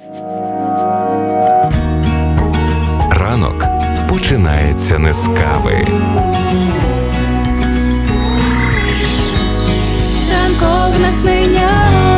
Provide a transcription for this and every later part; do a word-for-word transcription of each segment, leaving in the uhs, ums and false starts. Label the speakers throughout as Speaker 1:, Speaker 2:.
Speaker 1: Ранок починається не з кави.
Speaker 2: Ранкове натхнення.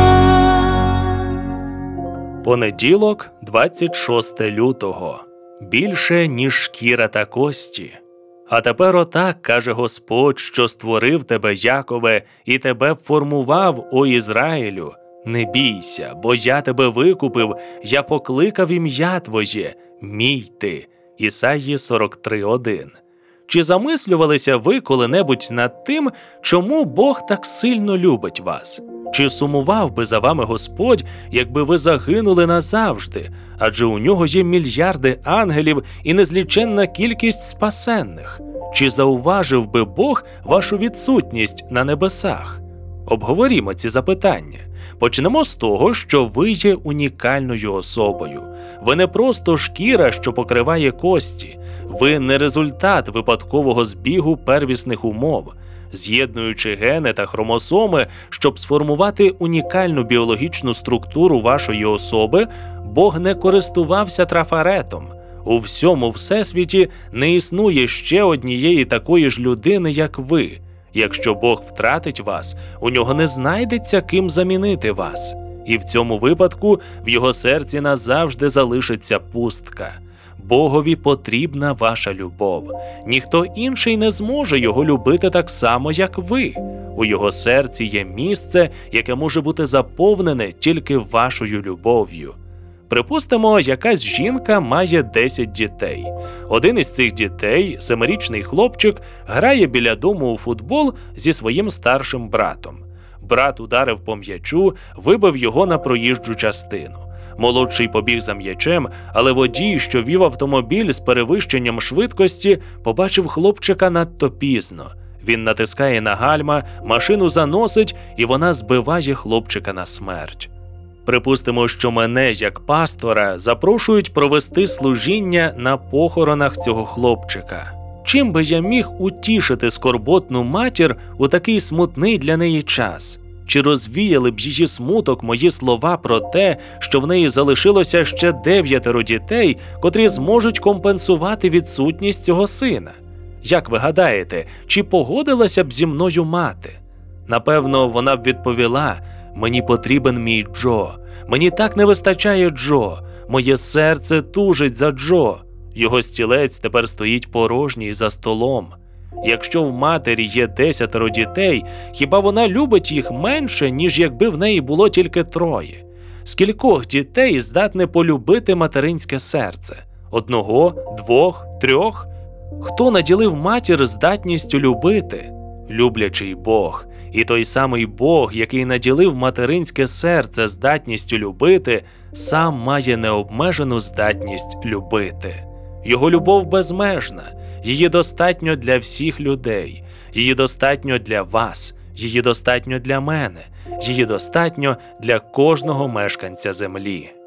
Speaker 3: Понеділок, двадцять шосте лютого. Більше, ніж шкіра та кості. А тепер отак каже Господь, що створив тебе, Якове, і тебе формував, о Ізраїлю. Не бійся, бо я тебе викупив, я покликав ім'я твоє, мій ти. Ісаї сорок три один. Чи замислювалися ви коли-небудь над тим, чому Бог так сильно любить вас? Чи сумував би за вами Господь, якби ви загинули назавжди? Адже у нього є мільярди ангелів і незліченна кількість спасенних. Чи зауважив би Бог вашу відсутність на небесах? Обговорімо ці запитання. Почнемо з того, що ви є унікальною особою. Ви не просто шкіра, що покриває кості. Ви не результат випадкового збігу первісних умов. З'єднуючи гени та хромосоми, щоб сформувати унікальну біологічну структуру вашої особи, Бог не користувався трафаретом. У всьому всесвіті не існує ще однієї такої ж людини, як ви. Якщо Бог втратить вас, у нього не знайдеться ким замінити вас. І в цьому випадку в його серці назавжди залишиться пустка. Богові потрібна ваша любов. Ніхто інший не зможе його любити так само, як ви. У його серці є місце, яке може бути заповнене тільки вашою любов'ю. Припустимо, якась жінка має десять дітей. Один із цих дітей, семирічний хлопчик, грає біля дому у футбол зі своїм старшим братом. Брат ударив по м'ячу, вибив його на проїжджу частину. Молодший побіг за м'ячем, але водій, що вів автомобіль з перевищенням швидкості, побачив хлопчика надто пізно. Він натискає на гальма, машину заносить, і вона збиває хлопчика на смерть. Припустимо, що мене, як пастора, запрошують провести служіння на похоронах цього хлопчика. Чим би я міг утішити скорботну матір у такий смутний для неї час? Чи розвіяли б її смуток мої слова про те, що в неї залишилося ще дев'ятеро дітей, котрі зможуть компенсувати відсутність цього сина? Як ви гадаєте, чи погодилася б зі мною мати? Напевно, вона б відповіла: «Мені потрібен мій Джо. Мені так не вистачає Джо. Моє серце тужить за Джо. Його стілець тепер стоїть порожній за столом». Якщо в матері є десятеро дітей, хіба вона любить їх менше, ніж якби в неї було тільки троє? Скількох дітей здатне полюбити материнське серце? Одного, двох, трьох? Хто наділив матір здатністю любити? Люблячий Бог. І той самий Бог, який наділив материнське серце здатністю любити, сам має необмежену здатність любити. Його любов безмежна, її достатньо для всіх людей, її достатньо для вас, її достатньо для мене, її достатньо для кожного мешканця землі.